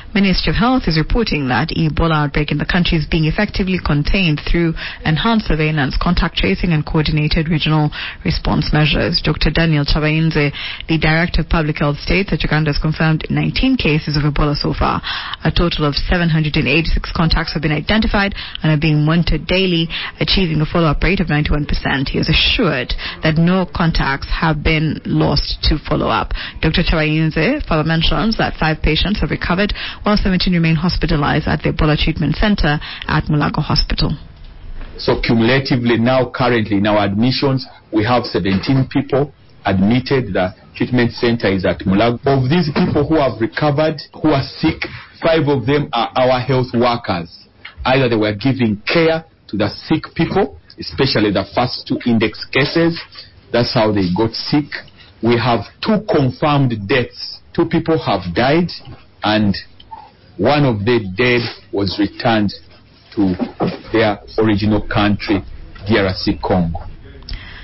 Ministry of Health is reporting that Ebola outbreak in the country is being effectively contained through enhanced surveillance, contact tracing, and coordinated regional response measures. Dr. Daniel Chabainze, the Director of Public Health, states that Uganda has confirmed 19 cases of Ebola so far. A total of 786 contacts have been identified and are being monitored daily, achieving a follow-up rate of 91%. He is assured that no contacts have been lost to follow-up. Dr. Chabainze further mentions that 5 patients have recovered, while 17 remain hospitalized at the Ebola treatment center at Mulago Hospital. So cumulatively now, currently in our admissions, we have 17 people admitted. The treatment center is at Mulago. Of these people who have recovered, who are sick, 5 of them are our health workers. Either they were giving care to the sick people, especially the first 2 index cases. That's how they got sick. We have 2 confirmed deaths. 2 people have died, and one of the dead was returned to their original country, DRC Congo.